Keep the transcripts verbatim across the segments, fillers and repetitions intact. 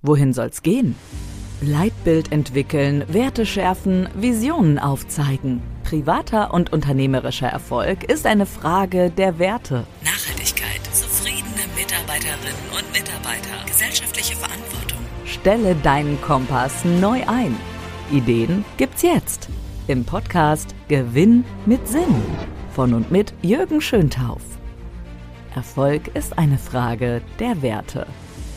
Wohin soll's gehen? Leitbild entwickeln, Werte schärfen, Visionen aufzeigen. Privater und unternehmerischer Erfolg ist eine Frage der Werte. Nachhaltigkeit, zufriedene Mitarbeiterinnen und Mitarbeiter, gesellschaftliche Verantwortung. Stelle deinen Kompass neu ein. Ideen gibt's jetzt im Podcast Gewinn mit Sinn von und mit Jürgen Schöntauf. Erfolg ist eine Frage der Werte.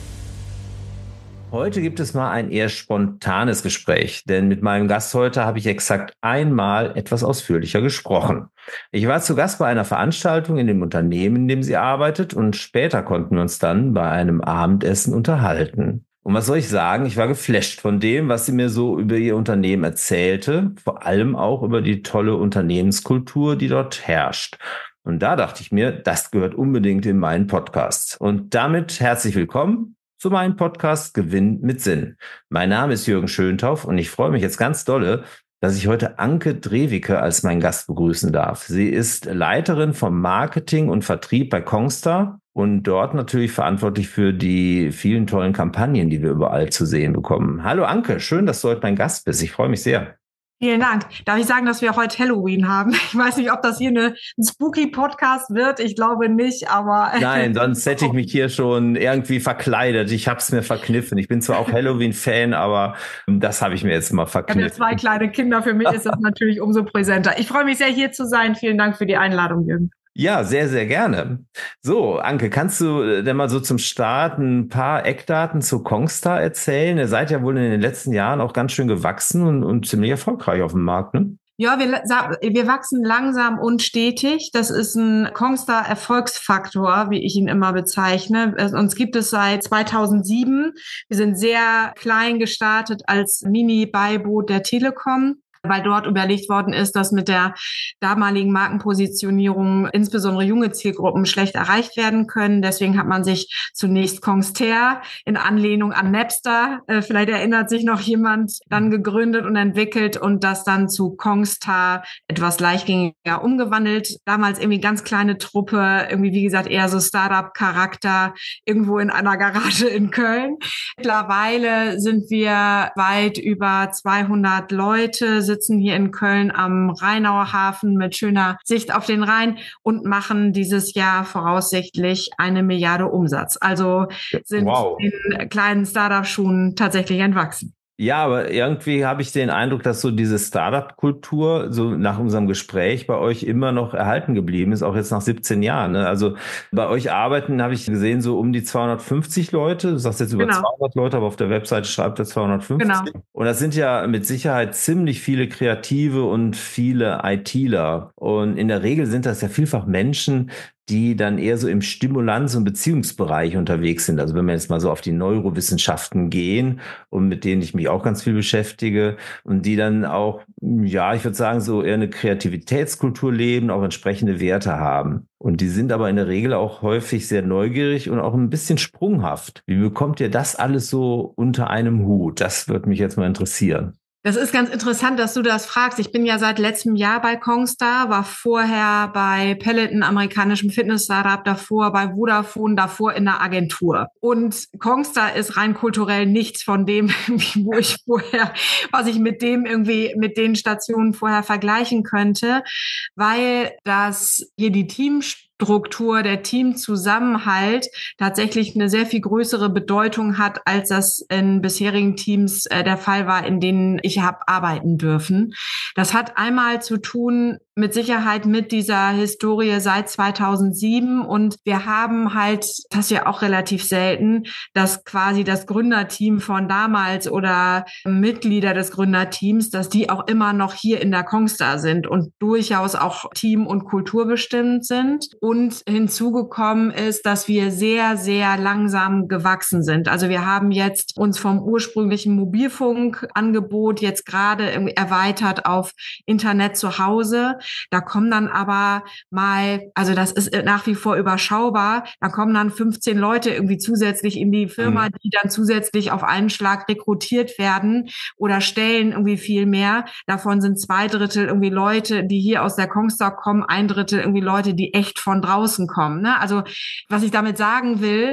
Heute gibt es mal ein eher spontanes Gespräch, denn mit meinem Gast heute habe ich exakt einmal etwas ausführlicher gesprochen. Ich war zu Gast bei einer Veranstaltung in dem Unternehmen, in dem sie arbeitet, und später konnten wir uns dann bei einem Abendessen unterhalten. Und was soll ich sagen? Ich war geflasht von dem, was sie mir so über ihr Unternehmen erzählte, vor allem auch über die tolle Unternehmenskultur, die dort herrscht. Und da dachte ich mir, das gehört unbedingt in meinen Podcast. Und damit herzlich willkommen zu meinem Podcast Gewinn mit Sinn. Mein Name ist Jürgen Schöntauf und ich freue mich jetzt ganz dolle, dass ich heute Anke Drewicke als meinen Gast begrüßen darf. Sie ist Leiterin vom Marketing und Vertrieb bei Kongstar und dort natürlich verantwortlich für die vielen tollen Kampagnen, die wir überall zu sehen bekommen. Hallo Anke, schön, dass du heute mein Gast bist. Ich freue mich sehr. Vielen Dank. Darf ich sagen, dass wir heute Halloween haben? Ich weiß nicht, ob das hier eine, ein Spooky-Podcast wird. Ich glaube nicht, aber... Nein, sonst hätte ich mich hier schon irgendwie verkleidet. Ich habe es mir verkniffen. Ich bin zwar auch Halloween-Fan, aber das habe ich mir jetzt mal verkniffen. Ich habe zwei kleine Kinder. Für mich ist das natürlich umso präsenter. Ich freue mich sehr, hier zu sein. Vielen Dank für die Einladung, Jürgen. Ja, sehr, sehr gerne. So, Anke, kannst du denn mal so zum Start ein paar Eckdaten zu Kongstar erzählen? Ihr seid ja wohl in den letzten Jahren auch ganz schön gewachsen und, und ziemlich erfolgreich auf dem Markt, ne? Ja, wir, wir wachsen langsam und stetig. Das ist ein Kongstar-Erfolgsfaktor, wie ich ihn immer bezeichne. Uns gibt es seit zweitausendsieben. Wir sind sehr klein gestartet als Mini-Beiboot der Telekom, weil dort überlegt worden ist, dass mit der damaligen Markenpositionierung insbesondere junge Zielgruppen schlecht erreicht werden können. Deswegen hat man sich zunächst Kongstar in Anlehnung an Napster, äh, vielleicht erinnert sich noch jemand, dann gegründet und entwickelt und das dann zu Kongstar etwas leichtgängiger umgewandelt. Damals irgendwie ganz kleine Truppe, irgendwie wie gesagt eher so Startup-Charakter, irgendwo in einer Garage in Köln. Mittlerweile sind wir weit über zweihundert Leute, sitzen hier in Köln am Rheinauer Hafen mit schöner Sicht auf den Rhein und machen dieses Jahr voraussichtlich eine Milliarde Umsatz. Also sind wow. in kleinen Startup-Schuhen tatsächlich entwachsen. Ja, aber irgendwie habe ich den Eindruck, dass so diese Startup-Kultur so nach unserem Gespräch bei euch immer noch erhalten geblieben ist, auch jetzt nach siebzehn Jahren. Ne? Also bei euch arbeiten, habe ich gesehen, so um die zweihundertfünfzig Leute. Du sagst jetzt über genau. zweihundert Leute, aber auf der Webseite schreibt er zweihundertfünfzig. Genau. Und das sind ja mit Sicherheit ziemlich viele Kreative und viele ITler. Und in der Regel sind das ja vielfach Menschen, die dann eher so im Stimulanz- und Beziehungsbereich unterwegs sind. Also wenn wir jetzt mal so auf die Neurowissenschaften gehen und mit denen ich mich auch ganz viel beschäftige und die dann auch, ja, ich würde sagen, so eher eine Kreativitätskultur leben, auch entsprechende Werte haben. Und die sind aber in der Regel auch häufig sehr neugierig und auch ein bisschen sprunghaft. Wie bekommt ihr das alles so unter einem Hut? Das würde mich jetzt mal interessieren. Das ist ganz interessant, dass du das fragst. Ich bin ja seit letztem Jahr bei Kongstar, war vorher bei Peloton, amerikanischem Fitness-Startup, davor bei Vodafone, davor in der Agentur. Und Kongstar ist rein kulturell nichts von dem, wo ich vorher, was ich mit dem irgendwie, mit den Stationen vorher vergleichen könnte, weil das hier die Teams Struktur, der Teamzusammenhalt tatsächlich eine sehr viel größere Bedeutung hat, als das in bisherigen Teams äh, der Fall war, in denen ich habe arbeiten dürfen. Das hat einmal zu tun mit Sicherheit mit dieser Historie seit zweitausendsieben und wir haben halt, das ist ja auch relativ selten, dass quasi das Gründerteam von damals oder Mitglieder des Gründerteams, dass die auch immer noch hier in der Kongstar sind und durchaus auch Team- und kulturbestimmt sind. Und hinzugekommen ist, dass wir sehr, sehr langsam gewachsen sind. Also wir haben jetzt uns vom ursprünglichen Mobilfunkangebot jetzt gerade erweitert auf Internet zu Hause. Da kommen dann aber mal, also das ist nach wie vor überschaubar, da kommen dann fünfzehn Leute irgendwie zusätzlich in die Firma, mhm. die dann zusätzlich auf einen Schlag rekrutiert werden oder Stellen irgendwie viel mehr. Davon sind zwei Drittel irgendwie Leute, die hier aus der Kongstar kommen, ein Drittel irgendwie Leute, die echt von draußen kommen. Ne? Also was ich damit sagen will,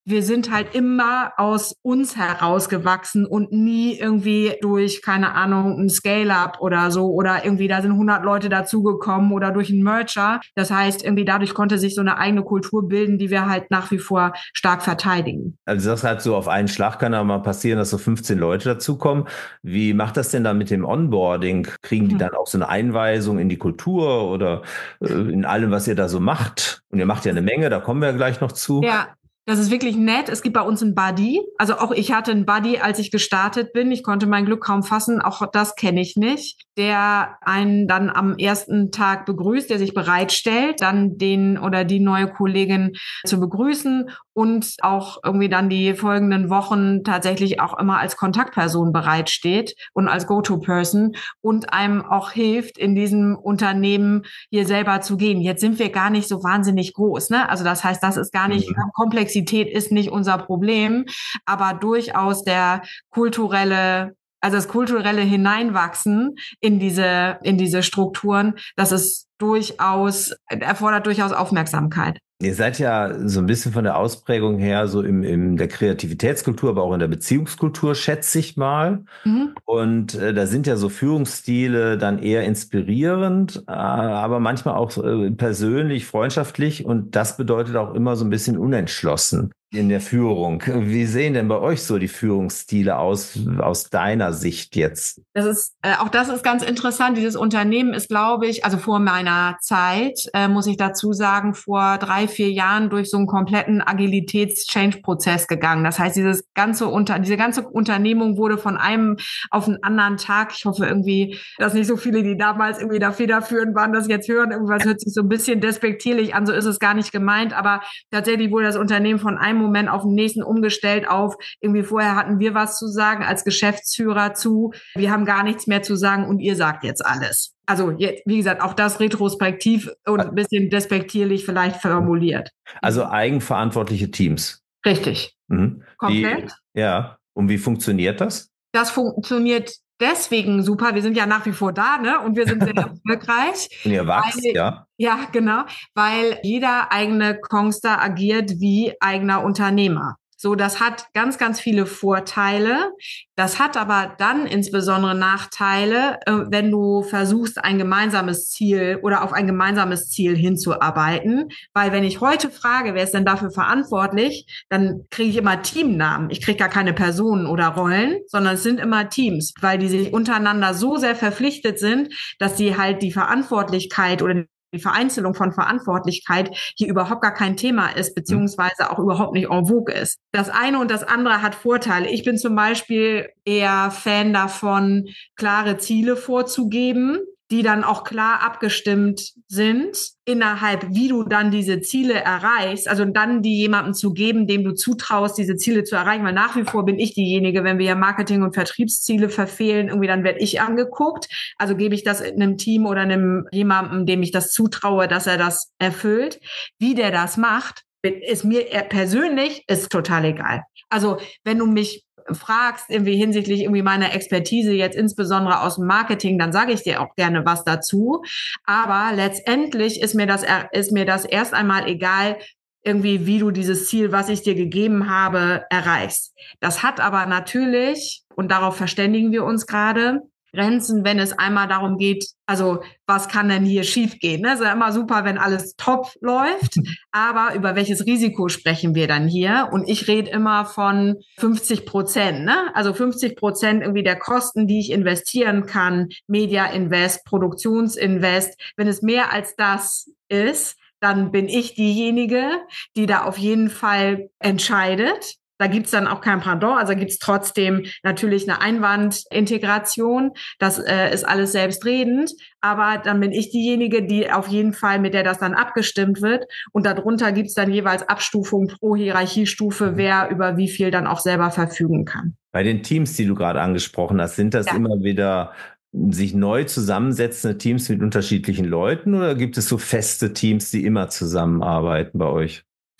wir sind halt immer aus uns herausgewachsen und nie irgendwie durch, keine Ahnung, ein Scale-Up oder so oder irgendwie da sind hundert Leute dazugekommen oder durch einen Merger. Das heißt, irgendwie dadurch konnte sich so eine eigene Kultur bilden, die wir halt nach wie vor stark verteidigen. Also das halt so auf einen Schlag kann aber mal passieren, dass so fünfzehn Leute dazukommen. Wie macht das denn dann mit dem Onboarding? Kriegen die dann auch so eine Einweisung in die Kultur oder äh, in allem, was ihr da so macht? Und ihr macht ja eine Menge, da kommen wir ja gleich noch zu. Ja. Das ist wirklich nett. Es gibt bei uns einen Buddy. Also auch ich hatte einen Buddy, als ich gestartet bin. Ich konnte mein Glück kaum fassen. Auch das kenne ich nicht. Der einen dann am ersten Tag begrüßt, der sich bereitstellt, dann den oder die neue Kollegin zu begrüßen und auch irgendwie dann die folgenden Wochen tatsächlich auch immer als Kontaktperson bereitsteht und als Go-To-Person und einem auch hilft, in diesem Unternehmen hier selber zu gehen. Jetzt sind wir gar nicht so wahnsinnig groß, ne? Also das heißt, das ist gar nicht mhm. komplex. Ist nicht unser Problem, aber durchaus der kulturelle, also das kulturelle Hineinwachsen in diese, in diese Strukturen, das ist durchaus, erfordert durchaus Aufmerksamkeit. Ihr seid ja so ein bisschen von der Ausprägung her so im, in der Kreativitätskultur, aber auch in der Beziehungskultur, schätze ich mal. Mhm. Und äh, da sind ja so Führungsstile dann eher inspirierend, äh, aber manchmal auch äh, persönlich, freundschaftlich. Und das bedeutet auch immer so ein bisschen unentschlossen in der Führung. Wie sehen denn bei euch so die Führungsstile aus, aus deiner Sicht jetzt? Das ist, äh, auch das ist ganz interessant. Dieses Unternehmen ist, glaube ich, also vor meiner Zeit, äh, muss ich dazu sagen, vor drei, vier Jahren durch so einen kompletten Agilitäts-Change-Prozess gegangen. Das heißt, dieses ganze Unter, diese ganze Unternehmung wurde von einem auf einen anderen Tag, ich hoffe irgendwie, dass nicht so viele, die damals irgendwie da federführend waren, das jetzt hören, irgendwas hört sich so ein bisschen despektierlich an, so ist es gar nicht gemeint, aber tatsächlich wurde das Unternehmen von einem Moment auf den nächsten umgestellt auf, irgendwie vorher hatten wir was zu sagen als Geschäftsführer zu, wir haben gar nichts mehr zu sagen und ihr sagt jetzt alles. Also jetzt, wie gesagt, auch das retrospektiv und ein bisschen despektierlich vielleicht formuliert. Also eigenverantwortliche Teams. Richtig. Mhm. Komplett. Die, ja. Und wie funktioniert das? Das funktioniert deswegen super. Wir sind ja nach wie vor da, ne? Und wir sind sehr erfolgreich. Und ihr wachst, weil, ja? Ja, genau. Weil jeder eigene Kongstar agiert wie eigener Unternehmer. So, das hat ganz, ganz viele Vorteile. Das hat aber dann insbesondere Nachteile, wenn du versuchst, ein gemeinsames Ziel oder auf ein gemeinsames Ziel hinzuarbeiten. Weil wenn ich heute frage, wer ist denn dafür verantwortlich, dann kriege ich immer Teamnamen. Ich kriege gar keine Personen oder Rollen, sondern es sind immer Teams, weil die sich untereinander so sehr verpflichtet sind, dass sie halt die Verantwortlichkeit oder die Vereinzelung von Verantwortlichkeit hier überhaupt gar kein Thema ist, beziehungsweise auch überhaupt nicht en vogue ist. Das eine und das andere hat Vorteile. Ich bin zum Beispiel eher Fan davon, klare Ziele vorzugeben, die dann auch klar abgestimmt sind innerhalb, wie du dann diese Ziele erreichst, also dann die jemandem zu geben, dem du zutraust, diese Ziele zu erreichen, weil nach wie vor bin ich diejenige, wenn wir ja Marketing- und Vertriebsziele verfehlen, irgendwie dann werde ich angeguckt, also gebe ich das in einem Team oder einem jemandem, dem ich das zutraue, dass er das erfüllt. Wie der das macht, ist mir persönlich ist total egal. Also wenn du mich fragst, irgendwie hinsichtlich irgendwie meiner Expertise, jetzt insbesondere aus dem Marketing, dann sage ich dir auch gerne was dazu. Aber letztendlich ist mir das, ist mir das erst einmal egal, irgendwie, wie du dieses Ziel, was ich dir gegeben habe, erreichst. Das hat aber natürlich, und darauf verständigen wir uns gerade, Grenzen, wenn es einmal darum geht, also was kann denn hier schiefgehen? Ne? Es ist ja immer super, wenn alles top läuft, aber über welches Risiko sprechen wir dann hier? Und ich rede immer von fünfzig Prozent, ne? Also fünfzig Prozent irgendwie der Kosten, die ich investieren kann, Media Invest, Produktionsinvest. Wenn es mehr als das ist, dann bin ich diejenige, die da auf jeden Fall entscheidet. Da gibt's dann auch kein Pardon, also gibt's trotzdem natürlich eine Einwandintegration. Das äh, ist alles selbstredend, aber dann bin ich diejenige, die auf jeden Fall, mit der das dann abgestimmt wird. Und darunter gibt's dann jeweils Abstufungen pro Hierarchiestufe, wer über wie viel dann auch selber verfügen kann. Bei den Teams, die du gerade angesprochen hast, sind das ja immer wieder sich neu zusammensetzende Teams mit unterschiedlichen Leuten oder gibt es so feste Teams, die immer zusammenarbeiten bei euch?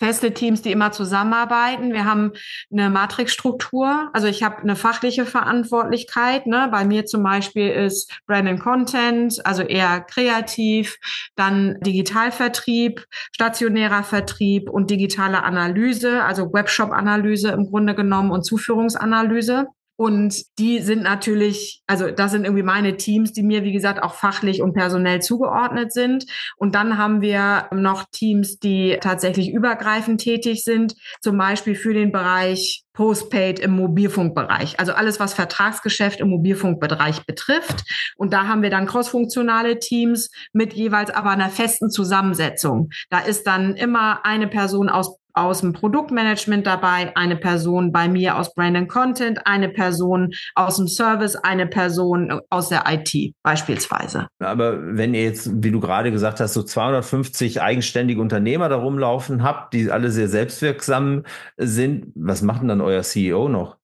feste Teams, die immer zusammenarbeiten. Wir haben eine Matrixstruktur. Also ich habe eine fachliche Verantwortlichkeit. Ne? Bei mir zum Beispiel ist Brand and Content, also eher kreativ, dann Digitalvertrieb, stationärer Vertrieb und digitale Analyse, also Webshop-Analyse im Grunde genommen und Zuführungsanalyse. Und die sind natürlich, also das sind irgendwie meine Teams, die mir, wie gesagt, auch fachlich und personell zugeordnet sind. Und dann haben wir noch Teams, die tatsächlich übergreifend tätig sind, zum Beispiel für den Bereich Postpaid im Mobilfunkbereich. Also alles, was Vertragsgeschäft im Mobilfunkbereich betrifft. Und da haben wir dann crossfunktionale Teams mit jeweils aber einer festen Zusammensetzung. Da ist dann immer eine Person aus aus dem Produktmanagement dabei, eine Person bei mir aus Brand and Content, eine Person aus dem Service, eine Person aus der I T beispielsweise. Aber wenn ihr jetzt, wie du gerade gesagt hast, so zweihundertfünfzig eigenständige Unternehmer da rumlaufen habt, die alle sehr selbstwirksam sind, was macht denn dann euer C E O noch?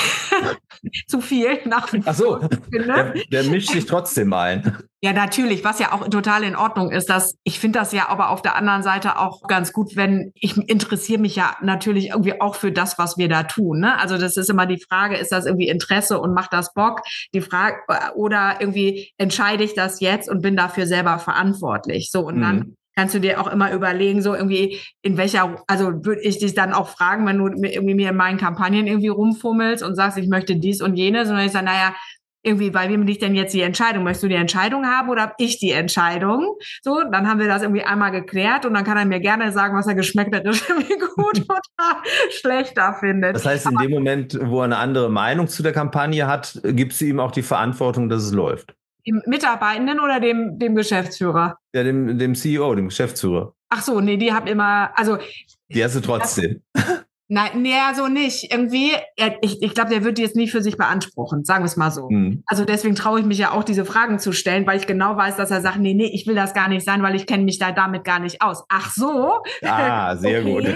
Zu viel nach wie vor. Ach so, der, der mischt sich trotzdem ein. Ja, natürlich, was ja auch total in Ordnung ist. Dass, ich finde das ja aber auf der anderen Seite auch ganz gut, wenn ich interessiere mich ja natürlich irgendwie auch für das, was wir da tun. Ne? Also das ist immer die Frage, ist das irgendwie Interesse und macht das Bock? Die Frage, oder irgendwie entscheide ich das jetzt und bin dafür selber verantwortlich. So, und mhm. dann kannst du dir auch immer überlegen, so irgendwie in welcher, also würde ich dich dann auch fragen, wenn du irgendwie mir in meinen Kampagnen irgendwie rumfummelst und sagst, ich möchte dies und jenes, und dann ich sage, naja, irgendwie, bei wem liegt denn jetzt die Entscheidung? Möchtest du die Entscheidung haben oder habe ich die Entscheidung? So, dann haben wir das irgendwie einmal geklärt und dann kann er mir gerne sagen, was er geschmäckerisch irgendwie gut oder schlechter findet. Das heißt, in Aber dem Moment, wo er eine andere Meinung zu der Kampagne hat, gibst du ihm auch die Verantwortung, dass es läuft? Dem Mitarbeitenden oder dem, dem Geschäftsführer? Ja, dem, dem C E O, dem Geschäftsführer. Ach so, nee, die haben immer, also. Die hast du trotzdem. Das, nein, nee, so nicht. Irgendwie, ich, ich glaube, der wird die jetzt nie für sich beanspruchen, sagen wir es mal so. Hm. Also deswegen traue ich mich ja auch, diese Fragen zu stellen, weil ich genau weiß, dass er sagt, nee, nee, ich will das gar nicht sein, weil ich kenne mich da damit gar nicht aus. Ach so? Ah, sehr gut.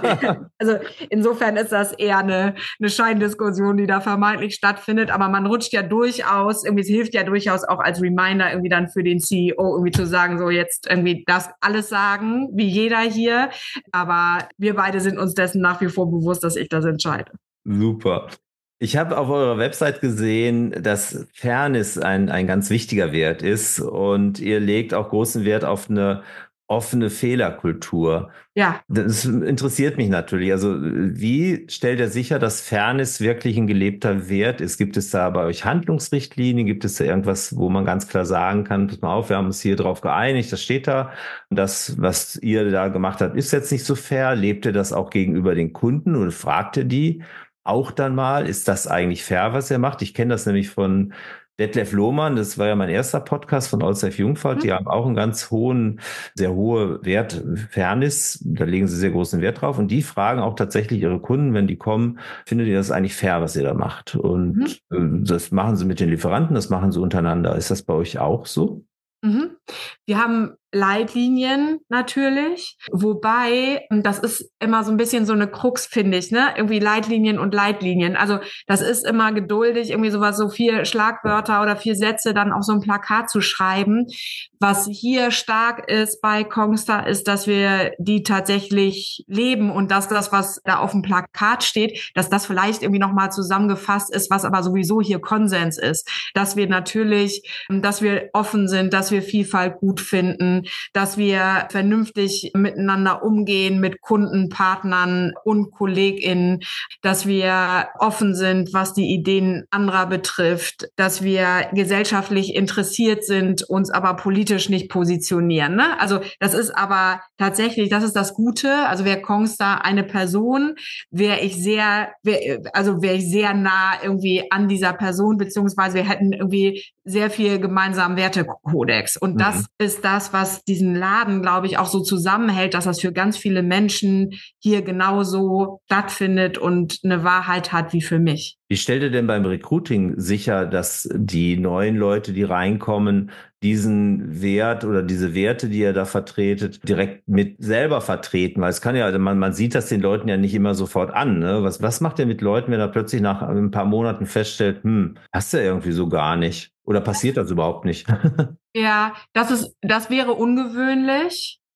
Also insofern ist das eher eine, eine Scheindiskussion, die da vermeintlich stattfindet, aber man rutscht ja durchaus, irgendwie, es hilft ja durchaus auch als Reminder irgendwie dann für den C E O irgendwie zu sagen, so jetzt irgendwie das alles sagen, wie jeder hier, aber wir beide sind uns dessen nach wie vor bewusst, dass ich das entscheide. Super. Ich habe auf eurer Website gesehen, dass Fairness ein, ein ganz wichtiger Wert ist und ihr legt auch großen Wert auf eine offene Fehlerkultur. Ja. Das interessiert mich natürlich. Also wie stellt ihr sicher, dass Fairness wirklich ein gelebter Wert ist? Gibt es da bei euch Handlungsrichtlinien? Gibt es da irgendwas, wo man ganz klar sagen kann, pass mal auf, wir haben uns hier drauf geeinigt, das steht da. Und das, was ihr da gemacht habt, ist jetzt nicht so fair. Lebt ihr das auch gegenüber den Kunden und fragt ihr die auch dann mal, ist das eigentlich fair, was ihr macht? Ich kenne das nämlich von Detlef Lohmann, das war ja mein erster Podcast von Allsafe Jungfahrt. Die haben auch einen ganz hohen, sehr hohe Wert Fairness. Da legen sie sehr großen Wert drauf. Und die fragen auch tatsächlich ihre Kunden, wenn die kommen, findet ihr das eigentlich fair, was ihr da macht? Und mhm. das machen sie mit den Lieferanten, das machen sie untereinander. Ist das bei euch auch so? Mhm. Wir haben Leitlinien natürlich, wobei, das ist immer so ein bisschen so eine Krux, finde ich, ne? Irgendwie Leitlinien und Leitlinien. Also das ist immer geduldig, irgendwie sowas, so vier Schlagwörter oder vier Sätze dann auf so ein Plakat zu schreiben. Was hier stark ist bei Kongstar, ist, dass wir die tatsächlich leben und dass das, was da auf dem Plakat steht, dass das vielleicht irgendwie nochmal zusammengefasst ist, was aber sowieso hier Konsens ist. Dass wir natürlich, dass wir offen sind, dass wir Vielfalt gut finden, dass wir vernünftig miteinander umgehen mit Kunden, Partnern und KollegInnen, dass wir offen sind, was die Ideen anderer betrifft, dass wir gesellschaftlich interessiert sind, uns aber politisch nicht positionieren. Ne? Also das ist aber tatsächlich, das ist das Gute. Also wäre Kongstar eine Person, wäre ich sehr, wär, also wäre ich sehr nah irgendwie an dieser Person, beziehungsweise wir hätten irgendwie sehr viel gemeinsamen Wertekodex. Und das mhm. ist das, was diesen Laden, glaube ich, auch so zusammenhält, dass das für ganz viele Menschen hier genauso stattfindet und eine Wahrheit hat wie für mich. Wie stellt ihr denn beim Recruiting sicher, dass die neuen Leute, die reinkommen, diesen Wert oder diese Werte, die ihr da vertretet, direkt mit selber vertreten? Weil es kann ja, man, man sieht das den Leuten ja nicht immer sofort an. Ne? Was, was macht ihr mit Leuten, wenn er plötzlich nach ein paar Monaten feststellt, hm, hast du ja irgendwie so gar nicht? Oder passiert das überhaupt nicht? Ja, das ist, das wäre ungewöhnlich.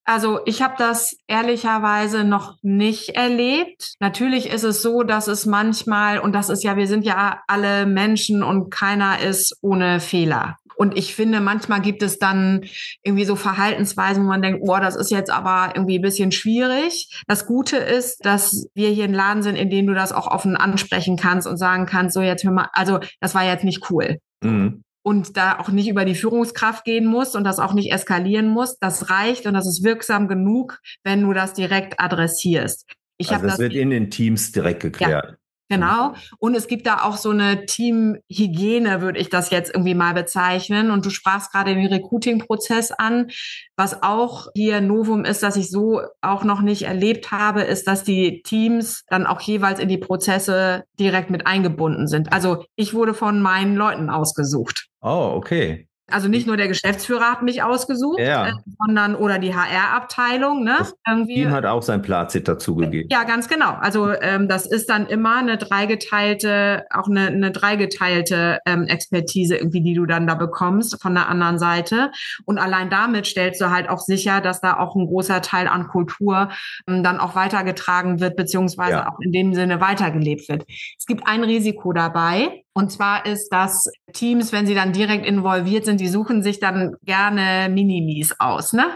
Also ich habe das ehrlicherweise noch nicht erlebt. Natürlich ist es so, dass es manchmal, und das ist ja, wir sind ja alle Menschen und keiner ist ohne Fehler. Und ich finde, manchmal gibt es dann irgendwie so Verhaltensweisen, wo man denkt, boah, das ist jetzt aber irgendwie ein bisschen schwierig. Das Gute ist, dass wir hier ein Laden sind, in dem du das auch offen ansprechen kannst und sagen kannst, so jetzt hör mal, also das war jetzt nicht cool. Mhm. Und da auch nicht über die Führungskraft gehen muss und das auch nicht eskalieren muss. Das reicht und das ist wirksam genug, wenn du das direkt adressierst. Ich also das, das wird in den Teams direkt geklärt. Ja. Genau. Und es gibt da auch so eine Teamhygiene, würde ich das jetzt irgendwie mal bezeichnen. Und du sprachst gerade den Recruiting-Prozess an. Was auch hier Novum ist, dass ich so auch noch nicht erlebt habe, ist, dass die Teams dann auch jeweils in die Prozesse direkt mit eingebunden sind. Also ich wurde von meinen Leuten ausgesucht. Oh, okay. Also nicht nur der Geschäftsführer hat mich ausgesucht, ja. äh, sondern oder die H R-Abteilung. Ne? Das Team hat auch sein Plazit dazugegeben. Ja, ganz genau. Also ähm, das ist dann immer eine dreigeteilte, auch eine, eine dreigeteilte ähm, Expertise irgendwie, die du dann da bekommst von der anderen Seite. Und allein damit stellst du halt auch sicher, dass da auch ein großer Teil an Kultur ähm, dann auch weitergetragen wird, beziehungsweise ja. auch in dem Sinne weitergelebt wird. Es gibt ein Risiko dabei. Und zwar ist, dass Teams, wenn sie dann direkt involviert sind, die suchen sich dann gerne Minimis aus, ne?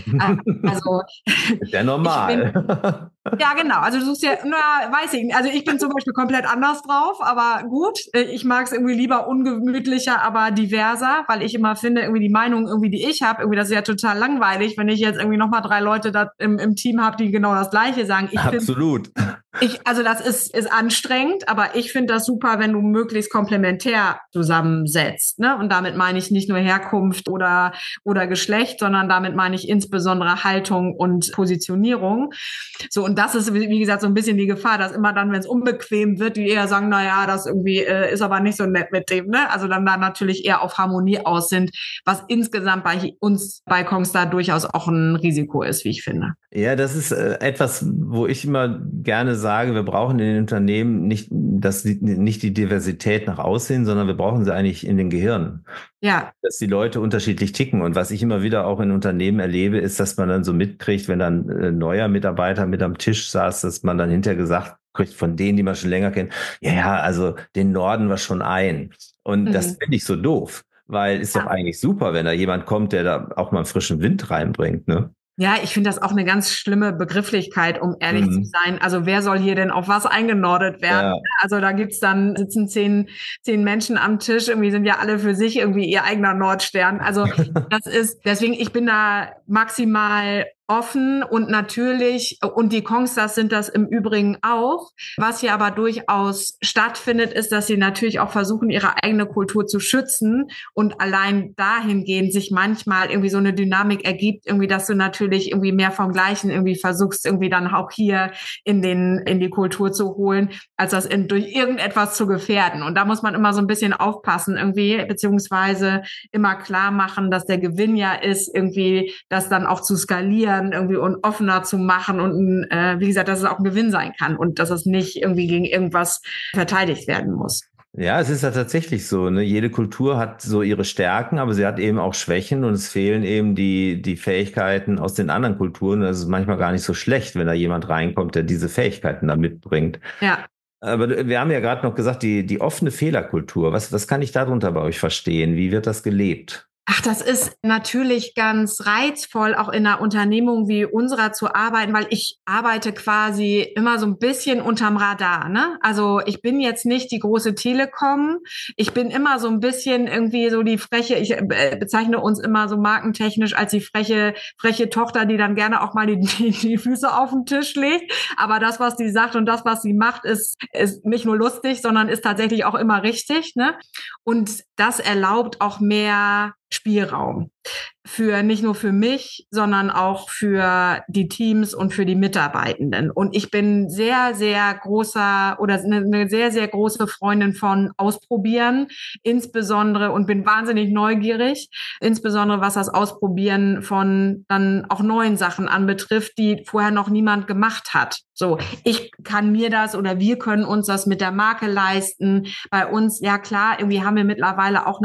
Also ist ja normal. Bin, ja, genau. Also du suchst ja, na, weiß ich nicht. Also ich bin zum Beispiel komplett anders drauf, aber gut. Ich mag es irgendwie lieber ungemütlicher, aber diverser, weil ich immer finde, irgendwie die Meinung, irgendwie die ich habe, irgendwie das ist ja total langweilig, wenn ich jetzt irgendwie nochmal drei Leute da im, im Team habe, die genau das Gleiche sagen. Ich Absolut. Find, ich, also das ist, ist anstrengend, aber ich finde das super, wenn du möglichst komplementär zusammensetzt, ne? Und damit meine ich nicht nur Herkunft oder, oder Geschlecht, sondern damit meine ich insbesondere Haltung und Positionierung. So, und das ist, wie gesagt, so ein bisschen die Gefahr, dass immer dann, wenn es unbequem wird, die eher sagen, na ja, das irgendwie äh, ist aber nicht so nett mit dem, ne? Also dann da natürlich eher auf Harmonie aus sind, was insgesamt bei uns bei Kongstar durchaus auch ein Risiko ist, wie ich finde. Ja, das ist äh, etwas, wo ich immer gerne sage, wir brauchen in den Unternehmen nicht, das, nicht die Diversität nach aussehen, sondern wir brauchen sie eigentlich in den Gehirnen. Ja. Dass die Leute unterschiedlich ticken. Und was ich immer wieder auch in Unternehmen erlebe, ist, dass man dann so mitkriegt, wenn dann ein neuer Mitarbeiter mit am Tisch saß, dass man dann hinterher gesagt kriegt von denen, die man schon länger kennt, ja, ja, also den Norden war schon ein. Und mhm. das finde ich so doof, weil ist ja. doch eigentlich super, wenn da jemand kommt, der da auch mal einen frischen Wind reinbringt, ne? Ja, ich finde das auch eine ganz schlimme Begrifflichkeit, um ehrlich mhm. zu sein. Also wer soll hier denn auf was eingenordet werden? Ja. Also da gibt's dann, sitzen zehn, zehn Menschen am Tisch, irgendwie sind ja alle für sich irgendwie ihr eigener Nordstern. Also das ist, deswegen, ich bin da maximal offen und natürlich, und die Kongstars sind das im Übrigen auch. Was hier aber durchaus stattfindet, ist, dass sie natürlich auch versuchen, ihre eigene Kultur zu schützen und allein dahingehend sich manchmal irgendwie so eine Dynamik ergibt, irgendwie, dass du natürlich irgendwie mehr vom Gleichen irgendwie versuchst, irgendwie dann auch hier in den, in die Kultur zu holen, als das in, durch irgendetwas zu gefährden. Und da muss man immer so ein bisschen aufpassen irgendwie, beziehungsweise immer klar machen, dass der Gewinn ja ist, irgendwie das dann auch zu skalieren, irgendwie und offener zu machen und äh, wie gesagt, dass es auch ein Gewinn sein kann und dass es nicht irgendwie gegen irgendwas verteidigt werden muss. Ja, es ist ja tatsächlich so, ne? Jede Kultur hat so ihre Stärken, aber sie hat eben auch Schwächen und es fehlen eben die, die Fähigkeiten aus den anderen Kulturen. Das ist manchmal gar nicht so schlecht, wenn da jemand reinkommt, der diese Fähigkeiten da mitbringt. Ja. Aber wir haben ja gerade noch gesagt, die, die offene Fehlerkultur. Was, was kann ich darunter bei euch verstehen? Wie wird das gelebt? Ach, das ist natürlich ganz reizvoll, auch in einer Unternehmung wie unserer zu arbeiten, weil ich arbeite quasi immer so ein bisschen unterm Radar, ne? Also ich bin jetzt nicht die große Telekom. Ich bin immer so ein bisschen irgendwie so die freche, ich bezeichne uns immer so markentechnisch als die freche, freche Tochter, die dann gerne auch mal die, die, die Füße auf den Tisch legt. Aber das, was die sagt und das, was sie macht, ist, ist nicht nur lustig, sondern ist tatsächlich auch immer richtig, ne? Und das erlaubt auch mehr Spielraum für nicht nur für mich, sondern auch für die Teams und für die Mitarbeitenden. Und ich bin sehr, sehr großer oder eine sehr, sehr große Freundin von Ausprobieren, insbesondere und bin wahnsinnig neugierig, insbesondere was das Ausprobieren von dann auch neuen Sachen anbetrifft, die vorher noch niemand gemacht hat. So, ich kann mir das oder wir können uns das mit der Marke leisten. Bei uns, ja klar, irgendwie haben wir mittlerweile auch eine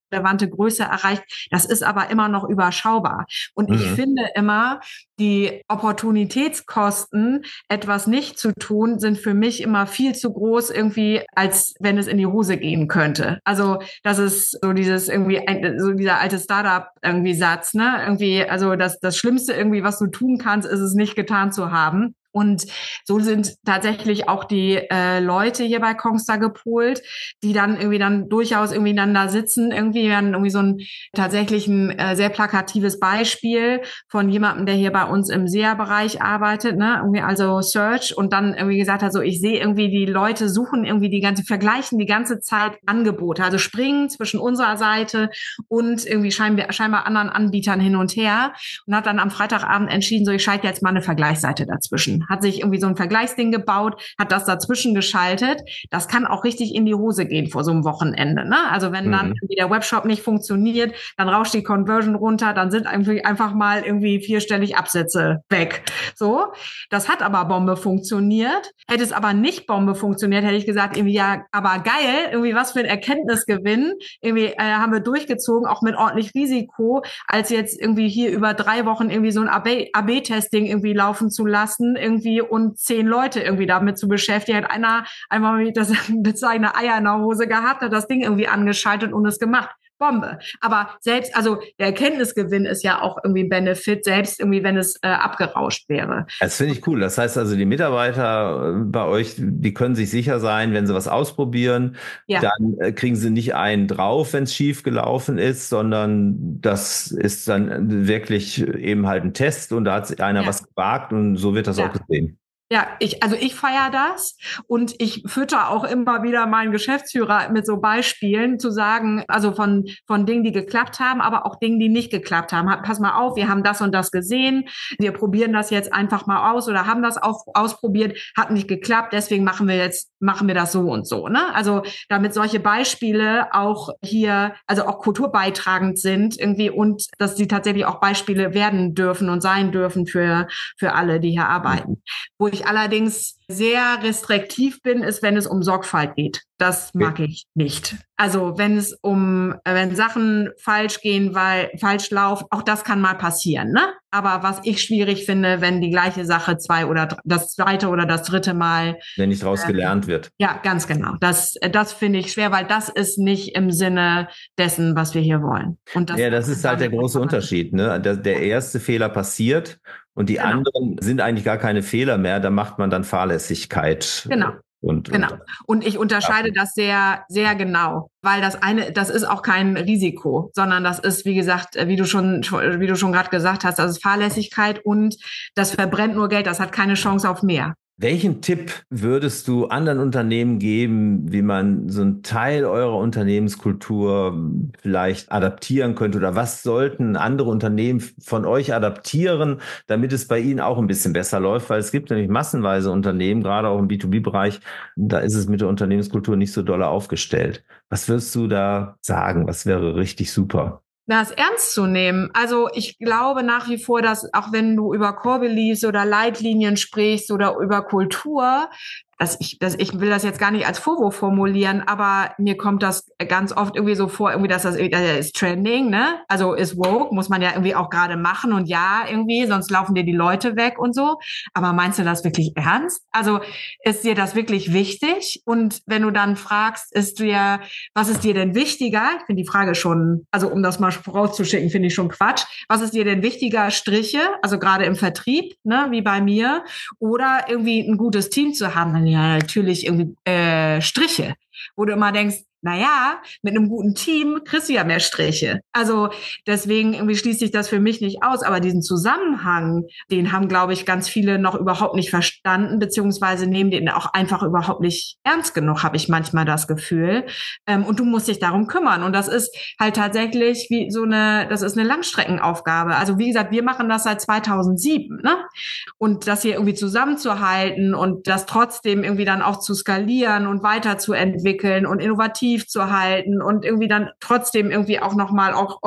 relevante Größe erreicht. Das ist aber immer noch überschaubar. Und mhm. ich finde immer, die Opportunitätskosten, etwas nicht zu tun, sind für mich immer viel zu groß irgendwie, als wenn es in die Hose gehen könnte. Also das ist so dieses irgendwie, so dieser alte Startup irgendwie Satz, ne? Irgendwie, also das, das Schlimmste irgendwie, was du tun kannst, ist es nicht getan zu haben. Und so sind tatsächlich auch die äh, Leute hier bei Kongstar gepolt, die dann irgendwie dann durchaus irgendwie dann da sitzen. Irgendwie werden irgendwie so ein tatsächlich ein äh, sehr plakatives Beispiel von jemandem, der hier bei uns im S E A-Bereich arbeitet, ne, irgendwie also Search, und dann irgendwie gesagt hat, so ich sehe irgendwie, die Leute suchen irgendwie die ganze, vergleichen die ganze Zeit Angebote, also springen zwischen unserer Seite und irgendwie scheinbar, scheinbar anderen Anbietern hin und her, und hat dann am Freitagabend entschieden, so ich schalte jetzt mal eine Vergleichsseite dazwischen. Hat sich irgendwie so ein Vergleichsding gebaut, hat das dazwischen geschaltet. Das kann auch richtig in die Hose gehen vor so einem Wochenende, ne? Also wenn dann mhm. irgendwie der Webshop nicht funktioniert, dann rauscht die Conversion runter, dann sind irgendwie einfach mal irgendwie vierstellig Absätze weg. So. Das hat aber Bombe funktioniert. Hätte es aber nicht Bombe funktioniert, hätte ich gesagt, irgendwie ja, aber geil, irgendwie was für ein Erkenntnisgewinn. Irgendwie äh, haben wir durchgezogen, auch mit ordentlich Risiko, als jetzt irgendwie hier über drei Wochen irgendwie so ein A B-Testing irgendwie laufen zu lassen, irgendwie und zehn Leute irgendwie damit zu beschäftigen. Hat einer einmal mit seine Eier in der Hose gehabt, hat das Ding irgendwie angeschaltet und es gemacht. Bombe. Aber selbst, also der Erkenntnisgewinn ist ja auch irgendwie ein Benefit, selbst irgendwie, wenn es äh, abgerauscht wäre. Das finde ich cool. Das heißt also, die Mitarbeiter bei euch, die können sich sicher sein, wenn sie was ausprobieren, ja. dann äh, kriegen sie nicht einen drauf, wenn es schief gelaufen ist, sondern das ist dann wirklich eben halt ein Test und da hat einer ja. was gewagt und so wird das ja. auch gesehen. Ja, ich, also ich feiere das und ich fütter auch immer wieder meinen Geschäftsführer mit so Beispielen zu sagen, also von, von Dingen, die geklappt haben, aber auch Dingen, die nicht geklappt haben. Pass mal auf, wir haben das und das gesehen. Wir probieren das jetzt einfach mal aus oder haben das auch ausprobiert, hat nicht geklappt. Deswegen machen wir jetzt, machen wir das so und so, ne? Also, damit solche Beispiele auch hier, also auch kulturbeitragend sind irgendwie und dass sie tatsächlich auch Beispiele werden dürfen und sein dürfen für, für alle, die hier arbeiten. Wo ich allerdings sehr restriktiv bin, ist, wenn es um Sorgfalt geht. Das mag ich nicht. Also wenn es um, wenn Sachen falsch gehen, weil falsch laufen, auch das kann mal passieren, ne? Aber was ich schwierig finde, wenn die gleiche Sache zwei oder das zweite oder das dritte Mal, wenn nicht daraus äh, gelernt wird. Ja, ganz genau. Das, das finde ich schwer, weil das ist nicht im Sinne dessen, was wir hier wollen. Und das ja, das ist halt der große Unterschied, ne? Der, der erste Fehler passiert und die genau. anderen sind eigentlich gar keine Fehler mehr. Da macht man dann Fahrlässigkeit. Genau. Und, genau. Und ich unterscheide das sehr, sehr genau, weil das eine, das ist auch kein Risiko, sondern das ist, wie gesagt, wie du schon, wie du schon gerade gesagt hast, das ist Fahrlässigkeit und das verbrennt nur Geld, das hat keine Chance auf mehr. Welchen Tipp würdest du anderen Unternehmen geben, wie man so einen Teil eurer Unternehmenskultur vielleicht adaptieren könnte? Oder was sollten andere Unternehmen von euch adaptieren, damit es bei ihnen auch ein bisschen besser läuft? Weil es gibt nämlich massenweise Unternehmen, gerade auch im B zwei B-Bereich, da ist es mit der Unternehmenskultur nicht so doll aufgestellt. Was würdest du da sagen? Was wäre richtig super? Das ernst zu nehmen. Also ich glaube nach wie vor, dass auch wenn du über Core Beliefs oder Leitlinien sprichst oder über Kultur, dass ich, dass ich will das jetzt gar nicht als Vorwurf formulieren, aber mir kommt das ganz oft irgendwie so vor, irgendwie, dass das, das ist Trending, ne? Also ist woke, muss man ja irgendwie auch gerade machen und ja, irgendwie, sonst laufen dir die Leute weg und so. Aber meinst du das wirklich ernst? Also ist dir das wirklich wichtig? Und wenn du dann fragst, ist dir, was ist dir denn wichtiger? Ich finde die Frage schon, also um das mal rauszuschicken, finde ich schon Quatsch. Was ist dir denn wichtiger? Striche, also gerade im Vertrieb, ne, wie bei mir, oder irgendwie ein gutes Team zu haben? Ja, natürlich irgendwie äh, Striche, wo du immer denkst, naja, mit einem guten Team kriegst du ja mehr Striche. Also deswegen irgendwie schließt sich das für mich nicht aus. Aber diesen Zusammenhang, den haben, glaube ich, ganz viele noch überhaupt nicht verstanden, beziehungsweise nehmen den auch einfach überhaupt nicht ernst genug, habe ich manchmal das Gefühl. Ähm, und du musst dich darum kümmern. Und das ist halt tatsächlich wie so eine, das ist eine Langstreckenaufgabe. Also wie gesagt, wir machen das seit zweitausendsieben, ne? Und das hier irgendwie zusammenzuhalten und das trotzdem irgendwie dann auch zu skalieren und weiterzuentwickeln und innovativ zu halten und irgendwie dann trotzdem irgendwie auch nochmal auch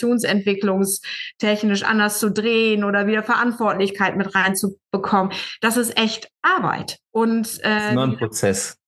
organisationsentwicklungstechnisch anders zu drehen oder wieder Verantwortlichkeit mit reinzubekommen. Das ist echt Arbeit. Und, äh, das ist nur ein Prozess.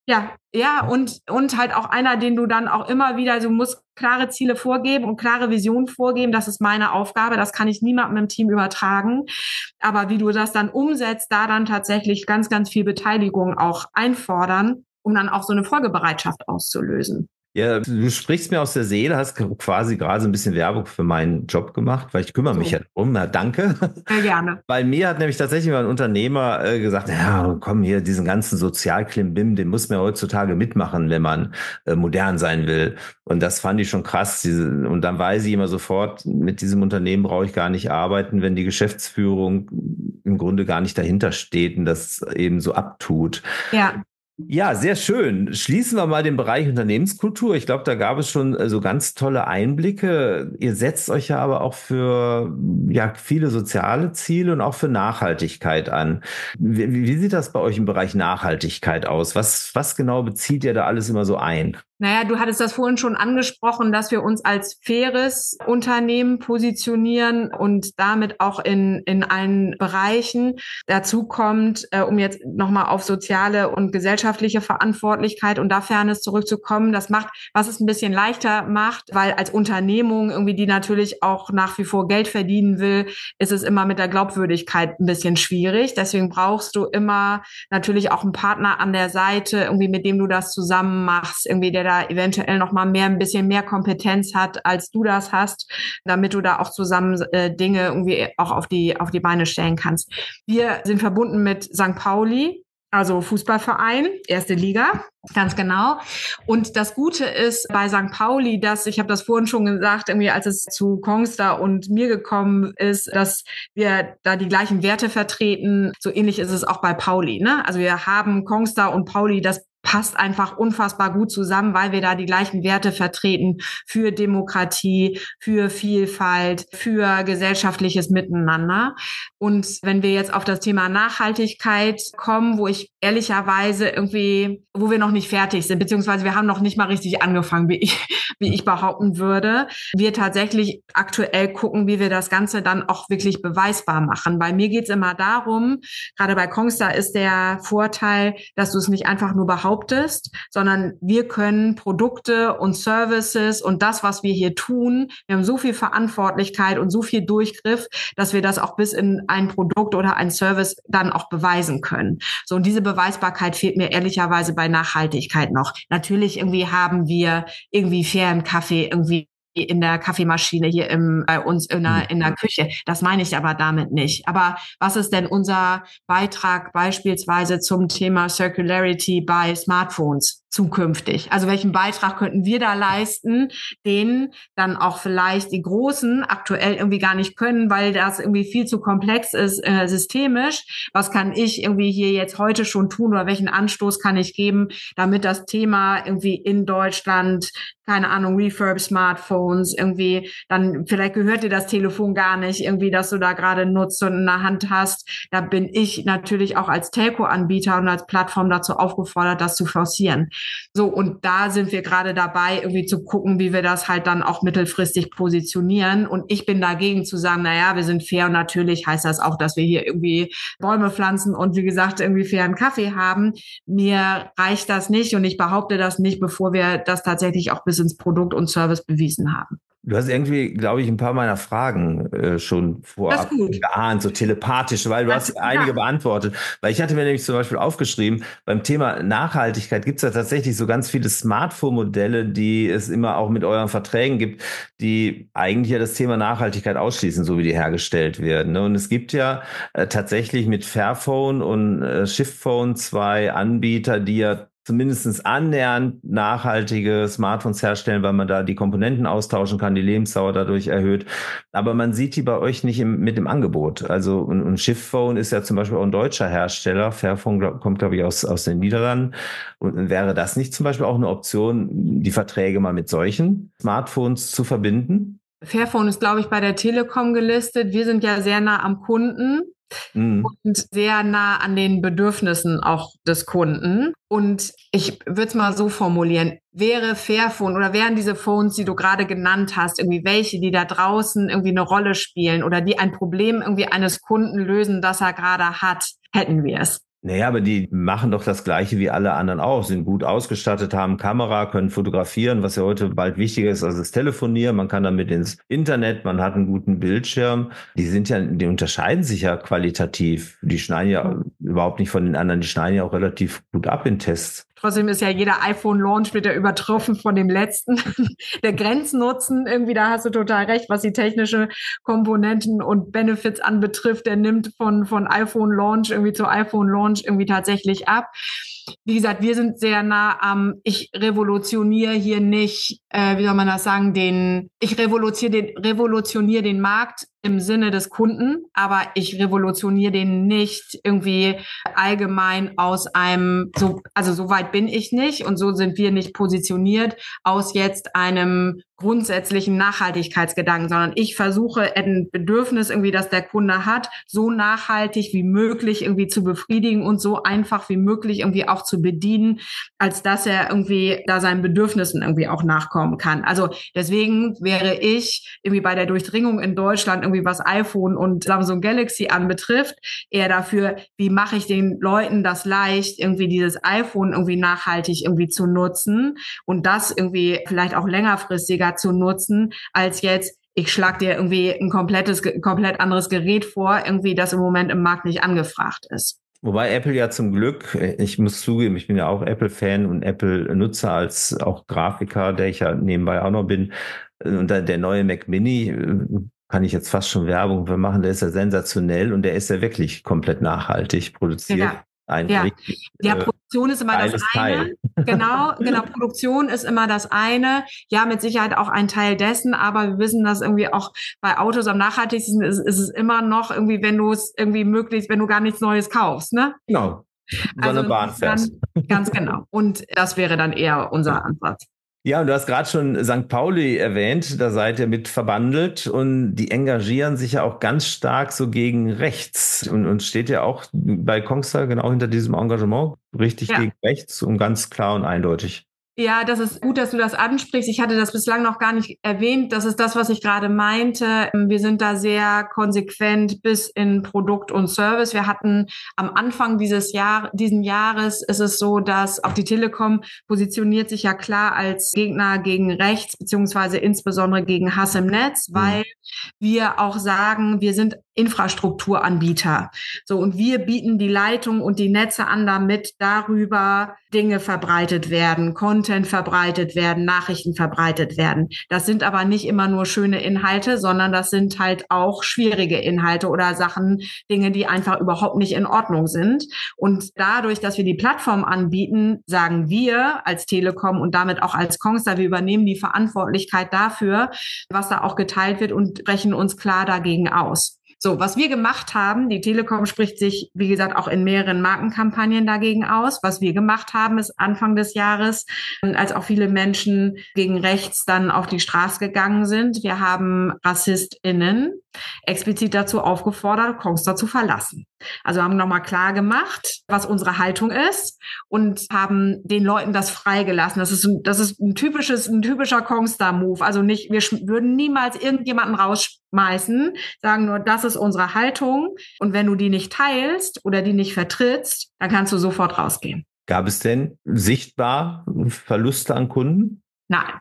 Ja, ja, und, und halt auch einer, den du dann auch immer wieder, also du musst klare Ziele vorgeben und klare Visionen vorgeben. Das ist meine Aufgabe. Das kann ich niemandem im Team übertragen. Aber wie du das dann umsetzt, da dann tatsächlich ganz, ganz viel Beteiligung auch einfordern, um dann auch so eine Folgebereitschaft auszulösen. Ja, du sprichst mir aus der Seele, hast quasi gerade so ein bisschen Werbung für meinen Job gemacht, weil ich kümmere So. mich ja darum. Ja, danke. Sehr gerne. Weil mir hat nämlich tatsächlich mal ein Unternehmer äh, gesagt, ja, komm hier, diesen ganzen Sozialklimbim, den muss man heutzutage mitmachen, wenn man äh, modern sein will. Und das fand ich schon krass. Diese, und dann weiß ich immer sofort, mit diesem Unternehmen brauche ich gar nicht arbeiten, wenn die Geschäftsführung im Grunde gar nicht dahinter steht und das eben so abtut. Ja. Ja, sehr schön. Schließen wir mal den Bereich Unternehmenskultur. Ich glaube, da gab es schon so ganz tolle Einblicke. Ihr setzt euch ja aber auch für ja viele soziale Ziele und auch für Nachhaltigkeit an. Wie, wie sieht das bei euch im Bereich Nachhaltigkeit aus? Was, was genau bezieht ihr da alles immer so ein? Naja, du hattest das vorhin schon angesprochen, dass wir uns als faires Unternehmen positionieren und damit auch in, in allen Bereichen. Dazu kommt, äh, um jetzt nochmal auf soziale und gesellschaftliche Verantwortlichkeit und da Fairness zurückzukommen, das macht, was es ein bisschen leichter macht, weil als Unternehmung irgendwie, die natürlich auch nach wie vor Geld verdienen will, ist es immer mit der Glaubwürdigkeit ein bisschen schwierig. Deswegen brauchst du immer natürlich auch einen Partner an der Seite, irgendwie mit dem du das zusammen machst, irgendwie der da eventuell noch mal mehr, ein bisschen mehr Kompetenz hat, als du das hast, damit du da auch zusammen äh, Dinge irgendwie auch auf die, auf die Beine stellen kannst. Wir sind verbunden mit Sankt Pauli, also Fußballverein, erste Liga, ganz genau. Und das Gute ist bei Sankt Pauli, dass, ich habe das vorhin schon gesagt, irgendwie als es zu Kongstar und mir gekommen ist, dass wir da die gleichen Werte vertreten. So ähnlich ist es auch bei Pauli, ne? Also wir haben Kongstar und Pauli, das passt einfach unfassbar gut zusammen, weil wir da die gleichen Werte vertreten für Demokratie, für Vielfalt, für gesellschaftliches Miteinander. Und wenn wir jetzt auf das Thema Nachhaltigkeit kommen, wo ich ehrlicherweise irgendwie, wo wir noch nicht fertig sind, beziehungsweise wir haben noch nicht mal richtig angefangen, wie ich, wie ich behaupten würde, wir tatsächlich aktuell gucken, wie wir das Ganze dann auch wirklich beweisbar machen. Bei mir geht's immer darum, gerade bei Kongstar ist der Vorteil, dass du es nicht einfach nur behauptest, sondern wir können Produkte und Services und das, was wir hier tun, wir haben so viel Verantwortlichkeit und so viel Durchgriff, dass wir das auch bis in ein Produkt oder ein Service dann auch beweisen können. So, und diese Beweisbarkeit fehlt mir ehrlicherweise bei Nachhaltigkeit noch. Natürlich irgendwie haben wir irgendwie fairen Kaffee irgendwie in der Kaffeemaschine hier im, bei uns in der, in der Küche. Das meine ich aber damit nicht. Aber was ist denn unser Beitrag beispielsweise zum Thema Circularity bei Smartphones zukünftig? Also welchen Beitrag könnten wir da leisten, den dann auch vielleicht die Großen aktuell irgendwie gar nicht können, weil das irgendwie viel zu komplex ist, äh, systemisch. Was kann ich irgendwie hier jetzt heute schon tun oder welchen Anstoß kann ich geben, damit das Thema irgendwie in Deutschland, keine Ahnung, Refurb-Smartphones, irgendwie, dann vielleicht gehört dir das Telefon gar nicht, irgendwie, dass du da gerade nutzt und in der Hand hast. Da bin ich natürlich auch als Telco-Anbieter und als Plattform dazu aufgefordert, das zu forcieren. So, und da sind wir gerade dabei, irgendwie zu gucken, wie wir das halt dann auch mittelfristig positionieren. Und ich bin dagegen zu sagen, naja, wir sind fair und natürlich heißt das auch, dass wir hier irgendwie Bäume pflanzen und wie gesagt, irgendwie fairen Kaffee haben. Mir reicht das nicht und ich behaupte das nicht, bevor wir das tatsächlich auch bis ins Produkt und Service bewiesen haben. Du hast irgendwie, glaube ich, ein paar meiner Fragen äh, schon vorab geahnt, so telepathisch, weil du das, hast einige ja. beantwortet. Weil ich hatte mir nämlich zum Beispiel aufgeschrieben, beim Thema Nachhaltigkeit gibt es ja tatsächlich so ganz viele Smartphone-Modelle, die es immer auch mit euren Verträgen gibt, die eigentlich ja das Thema Nachhaltigkeit ausschließen, so wie die hergestellt werden. Ne? Und es gibt ja äh, tatsächlich mit Fairphone und äh, Shiftphone zwei Anbieter, die ja zumindest annähernd nachhaltige Smartphones herstellen, weil man da die Komponenten austauschen kann, die Lebensdauer dadurch erhöht. Aber man sieht die bei euch nicht im, mit dem Angebot. Also und, und Shiftphone ist ja zum Beispiel auch ein deutscher Hersteller. Fairphone glaub, kommt, glaube ich, aus, aus den Niederlanden. Und wäre das nicht zum Beispiel auch eine Option, die Verträge mal mit solchen Smartphones zu verbinden? Fairphone ist, glaube ich, bei der Telekom gelistet. Wir sind ja sehr nah am Kunden. Mhm. Und sehr nah an den Bedürfnissen auch des Kunden. Und ich würde es mal so formulieren, wäre Fairphone oder wären diese Phones, die du gerade genannt hast, irgendwie welche, die da draußen irgendwie eine Rolle spielen oder die ein Problem irgendwie eines Kunden lösen, das er gerade hat, hätten wir es. Naja, aber die machen doch das Gleiche wie alle anderen auch, sind gut ausgestattet, haben Kamera, können fotografieren, was ja heute bald wichtiger ist als das Telefonieren. Man kann damit ins Internet, man hat einen guten Bildschirm. Die sind ja, die unterscheiden sich ja qualitativ. Die schneiden ja mhm. überhaupt nicht von den anderen, die schneiden ja auch relativ gut ab in Tests. Trotzdem ist ja jeder iPhone-Launch wieder übertroffen von dem letzten. Der Grenznutzen, irgendwie, da hast du total recht, was die technische Komponenten und Benefits anbetrifft, der nimmt von, von iPhone-Launch irgendwie zu iPhone-Launch irgendwie tatsächlich ab. Wie gesagt, wir sind sehr nah am, ich revolutioniere hier nicht, äh, wie soll man das sagen, den, ich revolutioniere den, revolutioniere den Markt im Sinne des Kunden, aber ich revolutioniere den nicht irgendwie allgemein aus einem, so, also so weit bin ich nicht und so sind wir nicht positioniert aus jetzt einem grundsätzlichen Nachhaltigkeitsgedanken, sondern ich versuche ein Bedürfnis irgendwie, das der Kunde hat, so nachhaltig wie möglich irgendwie zu befriedigen und so einfach wie möglich irgendwie auch zu bedienen, als dass er irgendwie da seinen Bedürfnissen irgendwie auch nachkommen kann. Also deswegen wäre ich irgendwie bei der Durchdringung in Deutschland irgendwie was iPhone und Samsung Galaxy anbetrifft, eher dafür, wie mache ich den Leuten das leicht, irgendwie dieses iPhone irgendwie nachhaltig irgendwie zu nutzen und das irgendwie vielleicht auch längerfristiger zu nutzen, als jetzt, ich schlag dir irgendwie ein komplettes, komplett anderes Gerät vor, irgendwie das im Moment im Markt nicht angefragt ist. Wobei Apple ja zum Glück, ich muss zugeben, ich bin ja auch Apple-Fan und Apple-Nutzer als auch Grafiker, der ich ja nebenbei auch noch bin. Und der neue Mac Mini, kann ich jetzt fast schon Werbung für machen, der ist ja sensationell und der ist ja wirklich komplett nachhaltig produziert. Ja. Ein ja, richtig, ja, Produktion ist immer das eine. Teil. Genau, genau, Produktion ist immer das eine. Ja, mit Sicherheit auch ein Teil dessen, aber wir wissen, dass irgendwie auch bei Autos am nachhaltigsten ist, ist es immer noch irgendwie, wenn du es irgendwie möglichst, wenn du gar nichts Neues kaufst, ne? Genau. So also eine Bahn fährst. Dann, ganz genau. Und das wäre dann eher unser Ansatz. Ja, und du hast gerade schon Sankt Pauli erwähnt, da seid ihr mit verbandelt und die engagieren sich ja auch ganz stark so gegen rechts und, und steht ja auch bei Kongstar genau hinter diesem Engagement, richtig ja. gegen rechts und ganz klar und eindeutig. Ja, das ist gut, dass du das ansprichst. Ich hatte das bislang noch gar nicht erwähnt. Das ist das, was ich gerade meinte. Wir sind da sehr konsequent bis in Produkt und Service. Wir hatten am Anfang dieses Jahr, diesen Jahres ist es so, dass auch die Telekom positioniert sich ja klar als Gegner gegen rechts, beziehungsweise insbesondere gegen Hass im Netz, weil mhm. wir auch sagen, wir sind Infrastrukturanbieter. So, und wir bieten die Leitung und die Netze an, damit darüber Dinge verbreitet werden, Content verbreitet werden, Nachrichten verbreitet werden. Das sind aber nicht immer nur schöne Inhalte, sondern das sind halt auch schwierige Inhalte oder Sachen, Dinge, die einfach überhaupt nicht in Ordnung sind. Und dadurch, dass wir die Plattform anbieten, sagen wir als Telekom und damit auch als Kongstar, wir übernehmen die Verantwortlichkeit dafür, was da auch geteilt wird und sprechen uns klar dagegen aus. So, was wir gemacht haben, die Telekom spricht sich, wie gesagt, auch in mehreren Markenkampagnen dagegen aus. Was wir gemacht haben, ist Anfang des Jahres, als auch viele Menschen gegen rechts dann auf die Straße gegangen sind. Wir haben RassistInnen explizit dazu aufgefordert, Kongstar zu verlassen. Also haben nochmal klar gemacht, was unsere Haltung ist und haben den Leuten das freigelassen. Das ist ein, das ist ein typisches, ein typischer Kongstar-Move. Also nicht, wir würden niemals irgendjemanden rausschmeißen, sagen nur, das ist unsere Haltung. Und wenn du die nicht teilst oder die nicht vertrittst, dann kannst du sofort rausgehen. Gab es denn sichtbar Verluste an Kunden? Nein.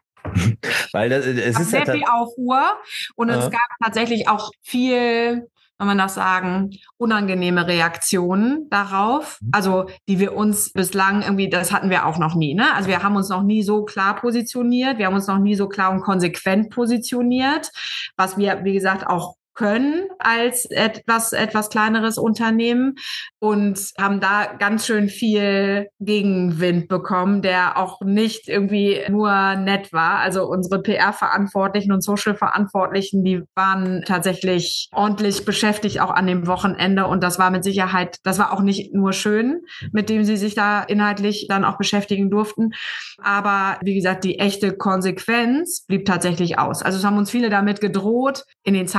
Weil das, es ist sehr ja viel Aufruhr und äh. es gab tatsächlich auch viel, kann man das sagen, unangenehme Reaktionen darauf, also die wir uns bislang irgendwie, das hatten wir auch noch nie, ne? Also wir haben uns noch nie so klar positioniert, wir haben uns noch nie so klar und konsequent positioniert, was wir, wie gesagt, auch können als etwas, etwas kleineres Unternehmen und haben da ganz schön viel Gegenwind bekommen, der auch nicht irgendwie nur nett war. Also unsere P R-Verantwortlichen und Social-Verantwortlichen, die waren tatsächlich ordentlich beschäftigt auch an dem Wochenende und das war mit Sicherheit, das war auch nicht nur schön, mit dem sie sich da inhaltlich dann auch beschäftigen durften. Aber wie gesagt, die echte Konsequenz blieb tatsächlich aus. Also es haben uns viele damit gedroht. In den Zahlen habe ich es nicht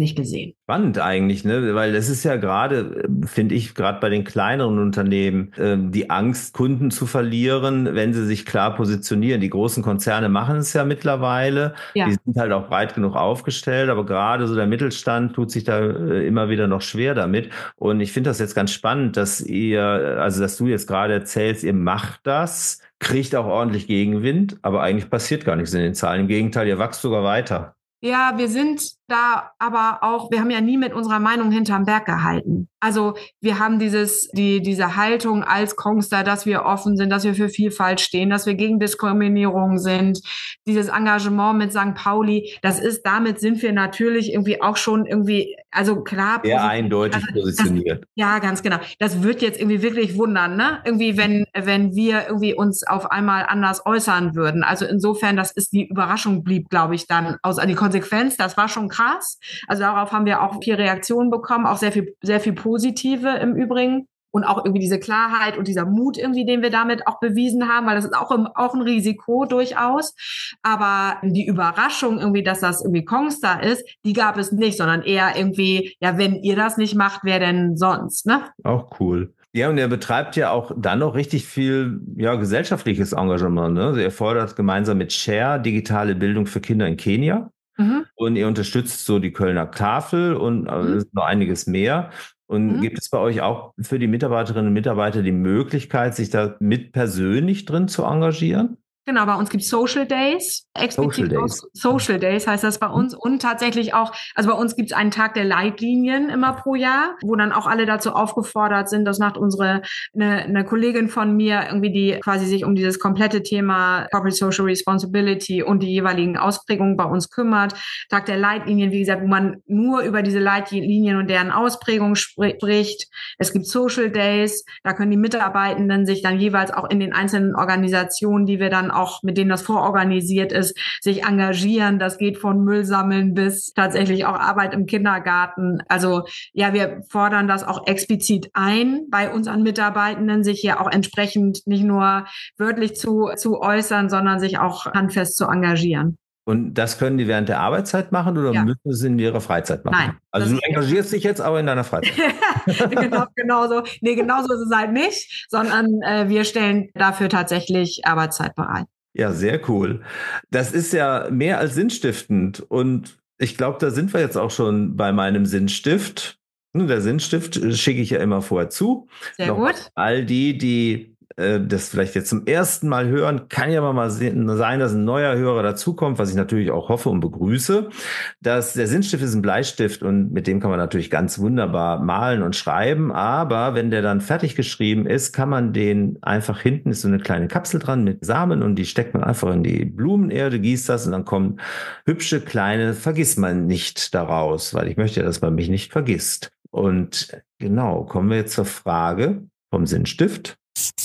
nicht gesehen. Spannend eigentlich, ne? Weil das ist ja gerade, finde ich, gerade bei den kleineren Unternehmen, äh, die Angst, Kunden zu verlieren, wenn sie sich klar positionieren. Die großen Konzerne machen es ja mittlerweile. Ja. Die sind halt auch breit genug aufgestellt, aber gerade so der Mittelstand tut sich da äh, immer wieder noch schwer damit. Und ich finde das jetzt ganz spannend, dass ihr, also dass du jetzt gerade erzählst, ihr macht das, kriegt auch ordentlich Gegenwind, aber eigentlich passiert gar nichts in den Zahlen. Im Gegenteil, ihr wächst sogar weiter. Ja, wir sind da aber auch, wir haben ja nie mit unserer Meinung hinterm Berg gehalten. Also wir haben dieses, die, diese Haltung als Kongstar, dass wir offen sind, dass wir für Vielfalt stehen, dass wir gegen Diskriminierung sind, dieses Engagement mit Sankt Pauli, das ist, damit sind wir natürlich irgendwie auch schon irgendwie, also klar. Sehr eindeutig also, positioniert. Das, ja, ganz genau. Das wird jetzt irgendwie wirklich wundern, ne? Irgendwie, wenn, wenn wir irgendwie uns auf einmal anders äußern würden. Also insofern, das ist die Überraschung blieb, glaube ich, dann aus, die Konsequenz, das war schon krass. Also darauf haben wir auch viel Reaktionen bekommen, auch sehr viel, sehr viel positive im Übrigen. Und auch irgendwie diese Klarheit und dieser Mut irgendwie, den wir damit auch bewiesen haben, weil das ist auch, im, auch ein Risiko durchaus. Aber die Überraschung irgendwie, dass das irgendwie Kongstar ist, die gab es nicht, sondern eher irgendwie, ja, wenn ihr das nicht macht, wer denn sonst, ne? Auch cool. Ja, und er betreibt ja auch dann noch richtig viel, ja, gesellschaftliches Engagement, ne? Also er fordert gemeinsam mit Share digitale Bildung für Kinder in Kenia. Mhm. Und ihr unterstützt so die Kölner Tafel und mhm. noch einiges mehr. Und mhm. gibt es bei euch auch für die Mitarbeiterinnen und Mitarbeiter die Möglichkeit, sich da mit persönlich drin zu engagieren? Genau, bei uns gibt es Social Days, explizit Social Days. Social Days heißt das bei uns und tatsächlich auch, also bei uns gibt es einen Tag der Leitlinien immer pro Jahr, wo dann auch alle dazu aufgefordert sind, das macht unsere, eine, eine Kollegin von mir irgendwie, die quasi sich um dieses komplette Thema Corporate Social Responsibility und die jeweiligen Ausprägungen bei uns kümmert. Tag der Leitlinien, wie gesagt, wo man nur über diese Leitlinien und deren Ausprägung spricht. Es gibt Social Days, da können die Mitarbeitenden sich dann jeweils auch in den einzelnen Organisationen, die wir dann auch mit denen das vororganisiert ist, sich engagieren. Das geht von Müll sammeln bis tatsächlich auch Arbeit im Kindergarten. Also ja, wir fordern das auch explizit ein, bei unseren Mitarbeitenden sich hier auch entsprechend nicht nur wörtlich zu, zu äußern, sondern sich auch handfest zu engagieren. Und das können die während der Arbeitszeit machen oder ja. müssen sie in ihrer Freizeit machen? Nein. Also du engagierst dich jetzt aber in deiner Freizeit. genau, genau so. Nee, genau so ist es halt nicht, sondern äh, wir stellen dafür tatsächlich Arbeitszeit bereit. Ja, sehr cool. Das ist ja mehr als sinnstiftend. Und ich glaube, da sind wir jetzt auch schon bei meinem Sinnstift. Der Sinnstift schicke ich ja immer vorher zu. Sehr Noch gut. All die, die das vielleicht jetzt zum ersten Mal hören, kann ja mal sein, dass ein neuer Hörer dazukommt, was ich natürlich auch hoffe und begrüße. Dass der Sinnstift ist ein Bleistift und mit dem kann man natürlich ganz wunderbar malen und schreiben, aber wenn der dann fertig geschrieben ist, kann man den einfach, hinten ist so eine kleine Kapsel dran mit Samen und die steckt man einfach in die Blumenerde, gießt das und dann kommen hübsche kleine Vergissmeinnicht daraus, weil ich möchte ja, dass man mich nicht vergisst. Und genau, kommen wir jetzt zur Frage vom Sinnstift.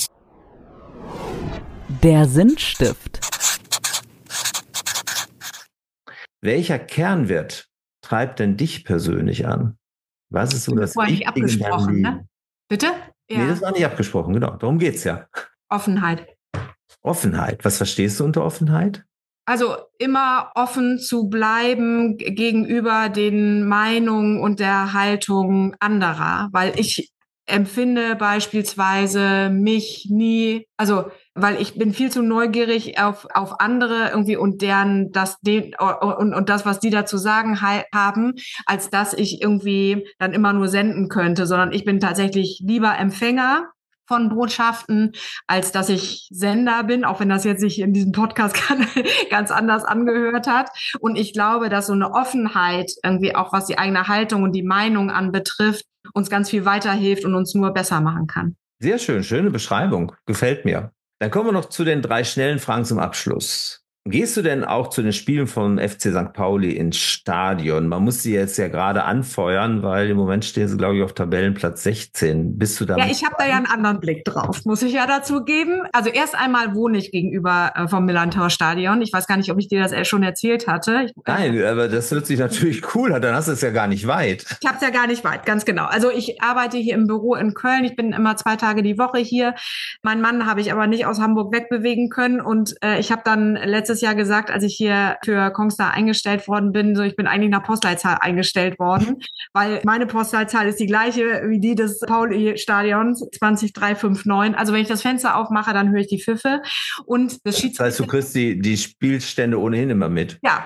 Der Sinnstift. Welcher Kernwert treibt denn dich persönlich an? Was ist so das Wichtige nicht abgesprochen, ne? Bitte? Ja. Nee, das war nicht abgesprochen, genau. Darum geht's ja. Offenheit. Offenheit. Was verstehst du unter Offenheit? Also immer offen zu bleiben gegenüber den Meinungen und der Haltung anderer, weil ich empfinde beispielsweise mich nie, also weil ich bin viel zu neugierig auf auf andere irgendwie und deren das den und und das, was die dazu sagen haben, als dass ich irgendwie dann immer nur senden könnte, sondern ich bin tatsächlich lieber Empfänger von Botschaften, als dass ich Sender bin, auch wenn das jetzt sich in diesem Podcast ganz anders angehört hat. Und ich glaube, dass so eine Offenheit irgendwie auch, was die eigene Haltung und die Meinung anbetrifft, uns ganz viel weiterhilft und uns nur besser machen kann. Sehr schön, schöne Beschreibung. Gefällt mir. Dann kommen wir noch zu den drei schnellen Fragen zum Abschluss. Gehst du denn auch zu den Spielen vom F C Sankt Pauli ins Stadion? Man muss sie jetzt ja gerade anfeuern, weil im Moment stehen sie, glaube ich, auf Tabellenplatz sechzehn. Bist du da? Ja, ich habe da ja einen anderen Blick drauf, muss ich ja dazu geben. Also erst einmal wohne ich gegenüber äh, vom Millantor Stadion. Ich weiß gar nicht, ob ich dir das schon erzählt hatte. Ich, äh, Nein, aber das hört sich natürlich cool an. Dann hast du es ja gar nicht weit. Ich habe es ja gar nicht weit, ganz genau. Also ich arbeite hier im Büro in Köln. Ich bin immer zwei Tage die Woche hier. Meinen Mann habe ich aber nicht aus Hamburg wegbewegen können. Und äh, ich habe dann letztendlich letztes Jahr gesagt, als ich hier für Kongstar eingestellt worden bin, so ich bin eigentlich nach Postleitzahl eingestellt worden, weil meine Postleitzahl ist die gleiche wie die des Pauli-Stadions zwanzig drei fünf neun. Also wenn ich das Fenster aufmache, dann höre ich die Pfiffe. Und das, das heißt, du kriegst die, die Spielstände ohnehin immer mit. Ja.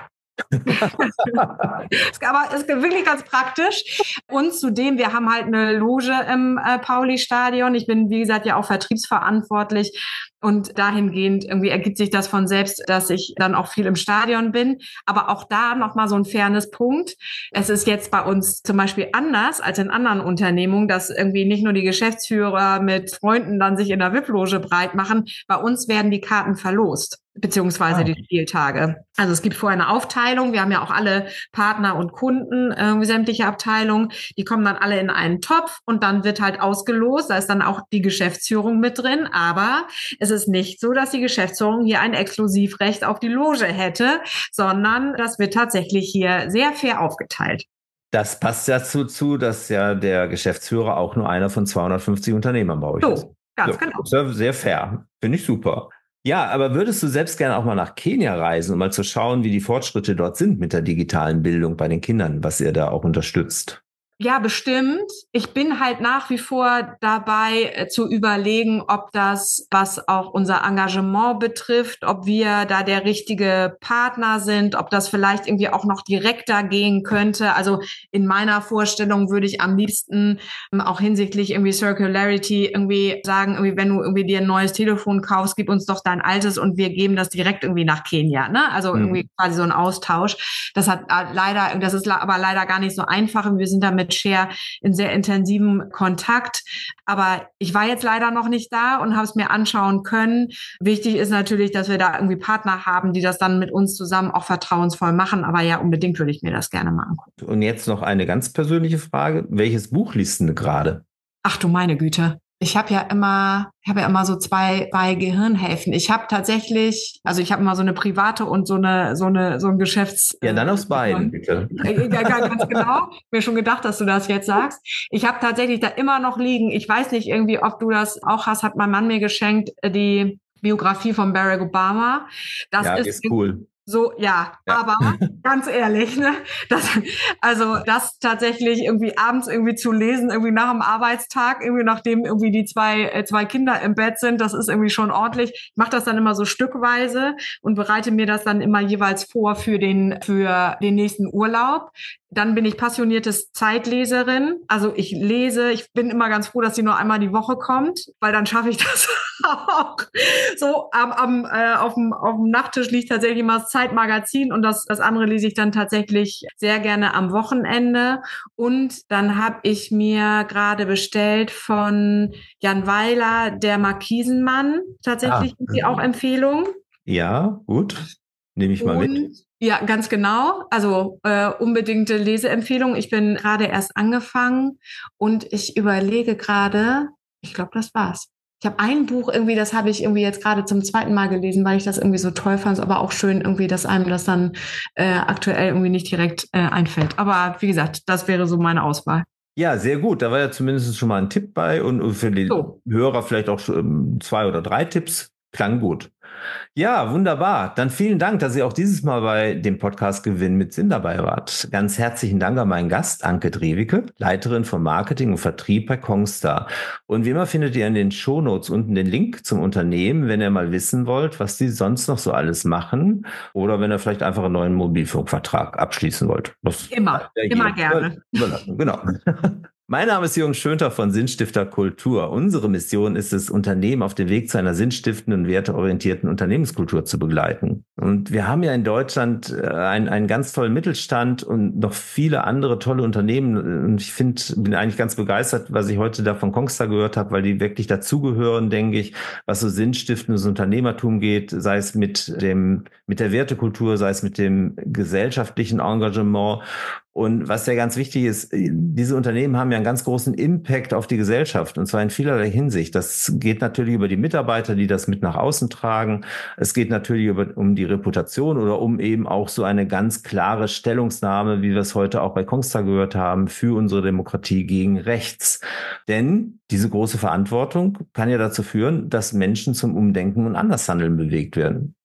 Aber es ist wirklich ganz praktisch. Und zudem, wir haben halt eine Loge im äh, Pauli-Stadion. Ich bin, wie gesagt, ja auch vertriebsverantwortlich. Und dahingehend irgendwie ergibt sich das von selbst, dass ich dann auch viel im Stadion bin. Aber auch da nochmal so ein Fairness-Punkt. Es ist jetzt bei uns zum Beispiel anders als in anderen Unternehmungen, dass irgendwie nicht nur die Geschäftsführer mit Freunden dann sich in der V I P-Loge breit machen. Bei uns werden die Karten verlost, beziehungsweise ah. die Spieltage. Also es gibt vorher eine Aufteilung. Wir haben ja auch alle Partner und Kunden, irgendwie sämtliche Abteilungen. Die kommen dann alle in einen Topf und dann wird halt ausgelost. Da ist dann auch die Geschäftsführung mit drin. Aber es ist nicht so, dass die Geschäftsführung hier ein Exklusivrecht auf die Loge hätte, sondern das wird tatsächlich hier sehr fair aufgeteilt. Das passt dazu zu, dass ja der Geschäftsführer auch nur einer von zweihundertfünfzig Unternehmern bei euch so, ist. Ganz so, genau. Ist ja sehr fair. Finde ich super. Ja, aber würdest du selbst gerne auch mal nach Kenia reisen, um mal zu schauen, wie die Fortschritte dort sind mit der digitalen Bildung bei den Kindern, was ihr da auch unterstützt? Ja, bestimmt. Ich bin halt nach wie vor dabei äh, zu überlegen, ob das, was auch unser Engagement betrifft, ob wir da der richtige Partner sind, ob das vielleicht irgendwie auch noch direkter gehen könnte. Also in meiner Vorstellung würde ich am liebsten ähm, auch hinsichtlich irgendwie Circularity irgendwie sagen, irgendwie, wenn du irgendwie dir ein neues Telefon kaufst, gib uns doch dein altes und wir geben das direkt irgendwie nach Kenia, ne? Also mhm. irgendwie quasi so ein Austausch. Das hat äh, leider, das ist aber leider gar nicht so einfach. Wir sind damit Share in sehr intensivem Kontakt. Aber ich war jetzt leider noch nicht da und habe es mir anschauen können. Wichtig ist natürlich, dass wir da irgendwie Partner haben, die das dann mit uns zusammen auch vertrauensvoll machen. Aber ja, unbedingt würde ich mir das gerne mal angucken. Und jetzt noch eine ganz persönliche Frage. Welches Buch liest du gerade? Ach du meine Güte. Ich habe ja immer, ich habe ja immer so zwei, zwei Gehirnhälften. Ich habe tatsächlich, also ich habe immer so eine private und so eine, so eine, so ein Geschäfts. Ja, dann aus beiden, bitte. Ja, ganz genau. Mir schon gedacht, dass du das jetzt sagst. Ich habe tatsächlich da immer noch liegen. Ich weiß nicht irgendwie, ob du das auch hast. Hat mein Mann mir geschenkt, die Biografie von Barack Obama. Das ja, ist, ist cool. So, ja, ja. Aber ganz ehrlich, ne, das, also das tatsächlich irgendwie abends irgendwie zu lesen, irgendwie nach dem Arbeitstag, irgendwie nachdem irgendwie die zwei äh, zwei Kinder im Bett sind, das ist irgendwie schon ordentlich. Ich mache das dann immer so stückweise und bereite mir das dann immer jeweils vor für den für den nächsten Urlaub. Dann bin ich passioniertes Zeitleserin. Also ich lese, ich bin immer ganz froh, dass sie nur einmal die Woche kommt, weil dann schaffe ich das auch. So am, am äh, auf dem auf dem Nachttisch liegt tatsächlich immer das Zeitmagazin und das das andere lese ich dann tatsächlich sehr gerne am Wochenende. Und dann habe ich mir gerade bestellt von Jan Weiler, Der Markisenmann, tatsächlich ah. die auch Empfehlung. Ja, gut. Nehme ich mal und, mit. Ja, ganz genau. Also äh, unbedingte Leseempfehlung. Ich bin gerade erst angefangen und ich überlege gerade, ich glaube, das war's. Ich habe ein Buch irgendwie, das habe ich irgendwie jetzt gerade zum zweiten Mal gelesen, weil ich das irgendwie so toll fand, aber auch schön irgendwie, dass einem das dann äh, aktuell irgendwie nicht direkt äh, einfällt. Aber wie gesagt, das wäre so meine Auswahl. Ja, sehr gut. Da war ja zumindest schon mal ein Tipp bei und für die so. Hörer vielleicht auch schon zwei oder drei Tipps. Klang gut. Ja, wunderbar. Dann vielen Dank, dass ihr auch dieses Mal bei dem Podcast Gewinn mit Sinn dabei wart. Ganz herzlichen Dank an meinen Gast, Anke Drewicke, Leiterin von Marketing und Vertrieb bei Kongstar. Und wie immer findet ihr in den Shownotes unten den Link zum Unternehmen, wenn ihr mal wissen wollt, was die sonst noch so alles machen oder wenn ihr vielleicht einfach einen neuen Mobilfunkvertrag abschließen wollt. Das immer, immer gerne. Genau. Mein Name ist Jürgen Schönter von Sinnstifter Kultur. Unsere Mission ist es, Unternehmen auf dem Weg zu einer sinnstiftenden, werteorientierten Unternehmenskultur zu begleiten. Und wir haben ja in Deutschland einen, einen ganz tollen Mittelstand und noch viele andere tolle Unternehmen. Und ich finde, bin eigentlich ganz begeistert, was ich heute da von Kongstar gehört habe, weil die wirklich dazugehören, denke ich, was so sinnstiftendes Unternehmertum geht, sei es mit dem, mit der Wertekultur, sei es mit dem gesellschaftlichen Engagement. Und was ja ganz wichtig ist, diese Unternehmen haben ja einen ganz großen Impact auf die Gesellschaft und zwar in vielerlei Hinsicht. Das geht natürlich über die Mitarbeiter, die das mit nach außen tragen. Es geht natürlich über, um die Reputation oder um eben auch so eine ganz klare Stellungnahme, wie wir es heute auch bei Kongstar gehört haben, für unsere Demokratie gegen rechts. Denn diese große Verantwortung kann ja dazu führen, dass Menschen zum Umdenken und Andershandeln bewegt werden.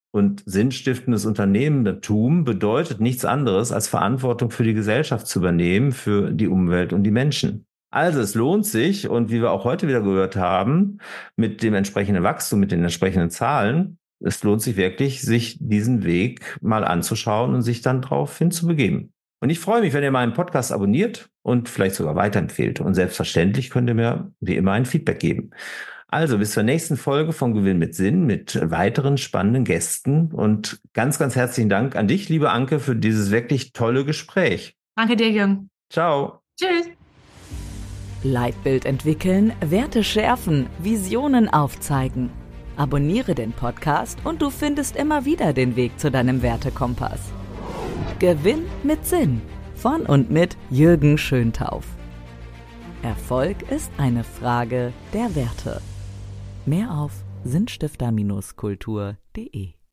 Und sinnstiftendes Unternehmertum bedeutet nichts anderes, als Verantwortung für die Gesellschaft zu übernehmen, für die Umwelt und die Menschen. Also es lohnt sich, und wie wir auch heute wieder gehört haben, mit dem entsprechenden Wachstum, mit den entsprechenden Zahlen, es lohnt sich wirklich, sich diesen Weg mal anzuschauen und sich dann drauf hinzubegeben. Und ich freue mich, wenn ihr meinen Podcast abonniert und vielleicht sogar weiterempfehlt. Und selbstverständlich könnt ihr mir wie immer ein Feedback geben. Also bis zur nächsten Folge von Gewinn mit Sinn mit weiteren spannenden Gästen. Und ganz, ganz herzlichen Dank an dich, liebe Anke, für dieses wirklich tolle Gespräch. Danke dir, Jürgen. Ciao. Tschüss. Leitbild entwickeln, Werte schärfen, Visionen aufzeigen. Abonniere den Podcast und du findest immer wieder den Weg zu deinem Wertekompass. Gewinn mit Sinn von und mit Jürgen Schöntauf. Erfolg ist eine Frage der Werte. Mehr auf sinnstifter Kultur punkt de